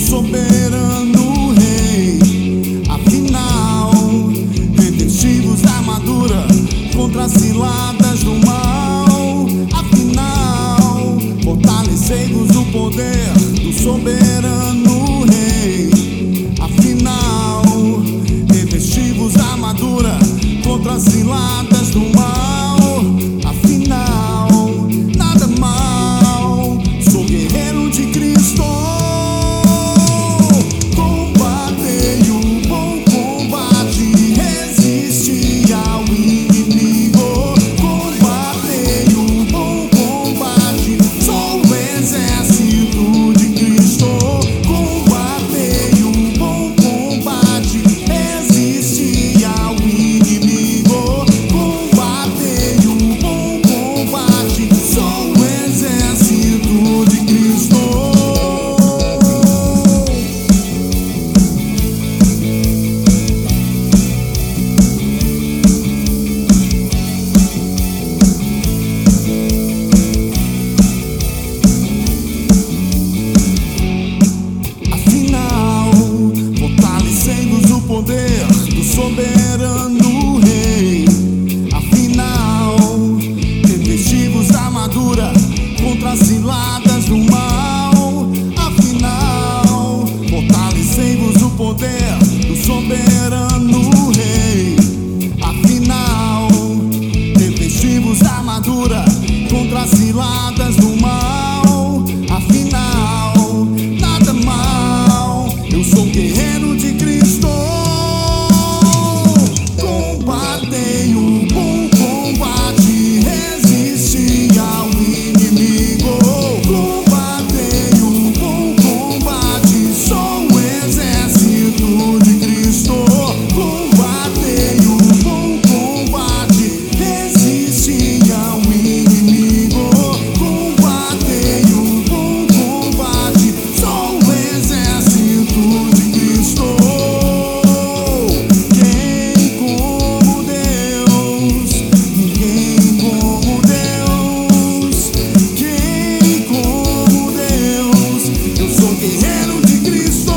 soberano Rei. Afinal, revestivos da armadura contra as ciladas do mal. Afinal, fortalecei-vos o poder do soberano Rei. Afinal, revestivos da armadura contra as ciladas do mal. Afinal, nada mal, sou guerreiro de Cristo. Combatei o bom combate, resisti ao inimigo. Combatei o bom combate, sou o exército de Cristo. Combatei o bom combate, resisti ao inimigo. Combatei o bom combate, sou o exército de Cristo. Afinal, fortalecei-vos o poder do soberano Rei. Afinal, revestivos da armadura contra as ciladas do mal. Afinal, fortalecei-vos o poder do soberano Rei. Afinal, revestivos da armadura contra as ciladas do mal. Afinal, nada mal, eu sou guerreiro de Cristo. Combatei o bom combate, resisti ao inimigo. Combatei o bom combate, sou o exército de Cristo. Combatei o bom combate, resisti ao inimigo. Combatei o bom combate, sou o exército de Cristo. Quem como Deus? Ninguém como Deus. Quem como Deus? Eu sou guerreiro de Cristo.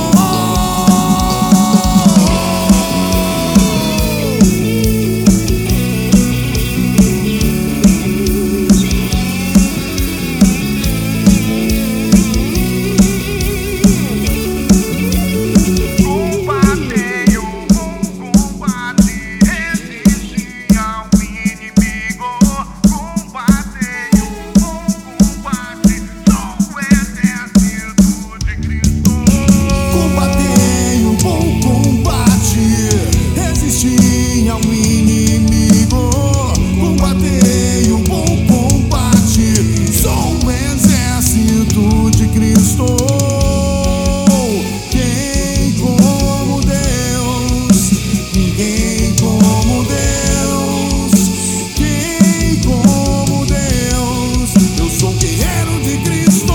Combatei o bom combate, resisti ao inimigo. Combatei o bom combate, sou o exército de Cristo. Combatei o bom combate, resisti ao inimigo. Combatei o bom combate, sou o exército de Cristo. Quem como Deus? Ninguém como Deus. Quem como Deus? Eu sou guerreiro de Cristo.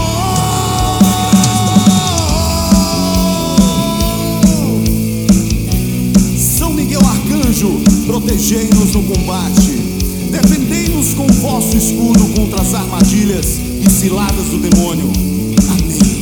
São Miguel Arcanjo, protegei-nos no combate. Defendei-nos com vosso escudo contra as armadilhas e ciladas do demônio. Amém.